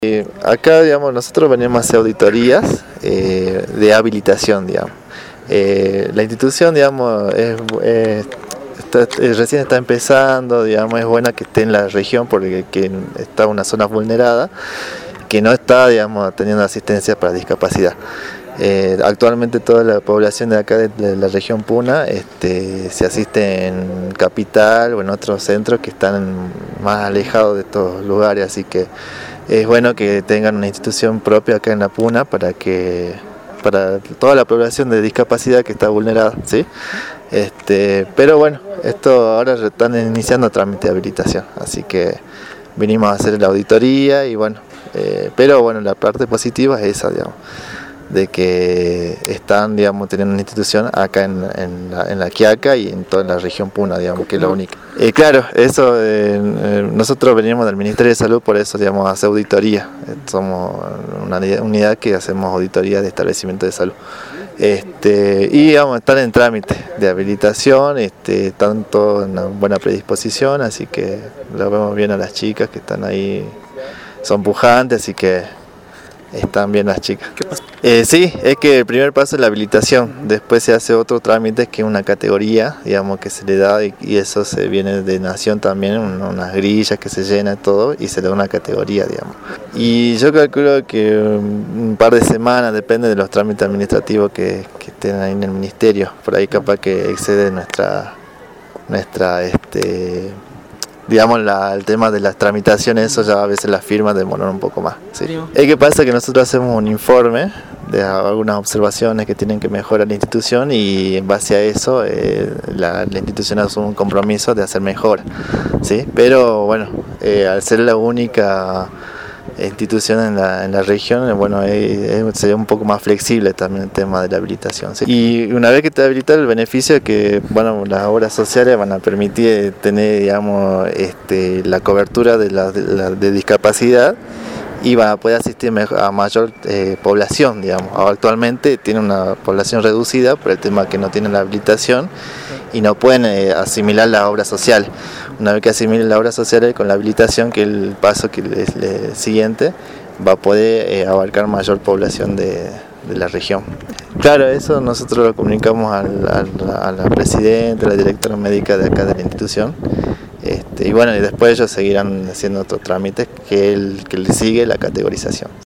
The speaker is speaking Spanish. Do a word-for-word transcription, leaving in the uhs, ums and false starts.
Eh, acá, digamos, nosotros venimos a hacer auditorías eh, de habilitación, digamos. Eh, la institución, digamos, es, eh, está, eh, recién está empezando, digamos, es buena que esté en la región porque que está una zona vulnerada, que no está, digamos, teniendo asistencia para discapacidad. Eh, actualmente toda la población de acá de, de la región Puna este, se asiste en Capital o en otros centros que están más alejados de estos lugares, así que es bueno que tengan una institución propia acá en la Puna para que para toda la población de discapacidad que está vulnerada, ¿sí? Este, pero bueno, esto ahora están iniciando trámite de habilitación, así que vinimos a hacer la auditoría y bueno, eh, pero bueno, la parte positiva es esa, digamos, de que están, digamos, teniendo una institución acá en, en, la, en la Quiaca y en toda la región Puna, digamos, que es la única. Eh, claro, eso, eh, eh, nosotros venimos del Ministerio de Salud, por eso, digamos, hacer auditoría. Eh, somos una unidad que hacemos auditoría de establecimientos de salud. Este, y digamos, están en trámite de habilitación, este, están todos en una buena predisposición, así que lo vemos bien a las chicas que están ahí, son pujantes, así que están bien las chicas. ¿Qué pasa? Eh, sí, es que el primer paso es la habilitación, después se hace otro trámite que es una categoría, digamos, que se le da y, y eso se viene de nación también, un, unas grillas que se llena todo y se le da una categoría, digamos. Y yo calculo que un par de semanas, depende de los trámites administrativos que, que estén ahí en el ministerio, por ahí capaz que excede nuestra, nuestra este, digamos, la, el tema de las tramitaciones, eso ya a veces las firmas demoran un poco más. ¿Sí? Es que pasa que nosotros hacemos un informe de algunas observaciones que tienen que mejorar la institución y en base a eso eh, la, la institución asume un compromiso de hacer mejor, ¿sí? Pero bueno, eh, al ser la única institución en la, en la región, bueno, eh, eh, sería un poco más flexible también el tema de la habilitación, ¿sí? Y una vez que te habilita, el beneficio es que, bueno, las obras sociales van a permitir tener, digamos, este, la cobertura de la, de, la, de discapacidad y van a poder asistir a mayor eh, población, digamos. Actualmente tiene una población reducida por el tema que no tienen la habilitación y no pueden eh, asimilar la obra social. Una vez que asimilen la obra social con la habilitación, que es el paso que es el siguiente, va a poder eh, abarcar mayor población de, de la región. Claro, eso nosotros lo comunicamos al, al, a la presidenta, a la directora médica de acá de la institución. Este, y bueno, y después ellos seguirán haciendo otros trámites que, el, que le sigue la categorización.